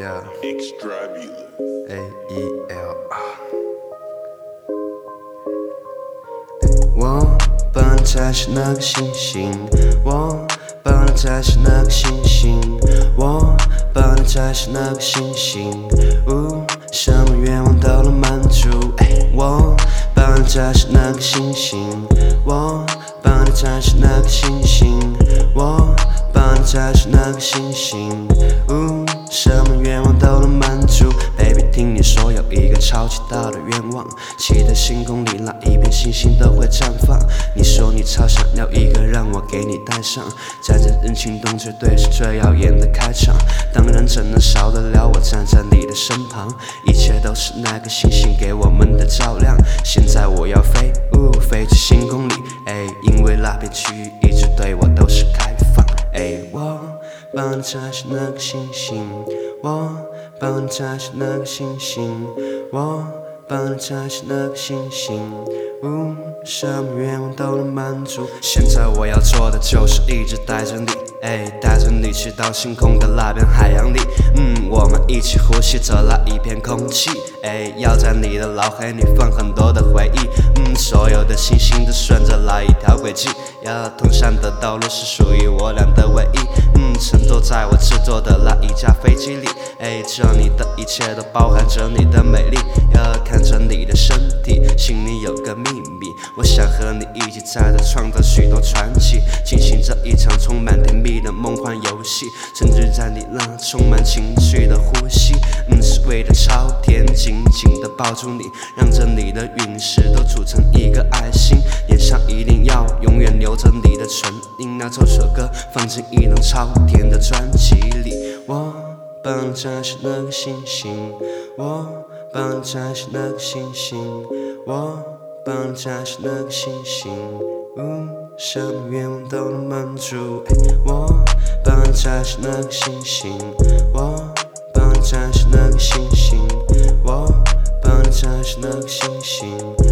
Yeah. Extravulous. AEL。我不能再是那个星星，我不能再是那个星星，我不能再是那个星星。什么愿望都能满足。我不能再是那个星星，我不能再是那个星星，我不能再是那个星星。什么愿望都能满足。Baby， 听你说有一个超级大的愿望，期待星空里那一片星星都会绽放。你说你超想要一个让我给你带上，站在人群中绝对是最耀眼的开场。当然怎能少得了我站在你的身旁，一切都是那个星星给我们的照亮。现在我要飞，飞去星空里，因为那片区域一直对我都是开放。我不能再是那个星星，我不能再是那个星星，我不能再是那个星星。什么愿望都能满足。现在我要做的就是一直带着你，带着你去到星空的那片海洋里。我们一起呼吸着那一片空气，要在你的脑海里放很多的回忆。所有的星星都顺着那一条轨迹，通向的道路是属于我俩的唯一。乘坐在我制作的那一架飞机里，这你的一切都包含着你的美丽。看着你的身体，心里有个秘密，我想和你一起在这创造许多传奇，进行着一场充满甜蜜的梦幻游戏，沉醉在你那充满情绪的呼吸。是为了超甜，紧紧地抱住你，让着你的陨石都组成一个爱心，眼上一定要永远留着你的唇印。那这首歌放进一张超甜的专辑里。我不能再是那个星星，我不能再是那个星星，我不能再是那个星星。什么愿望都能满足。我不能再是那个星星，我不能再是那个星星，我不能再是那个星星。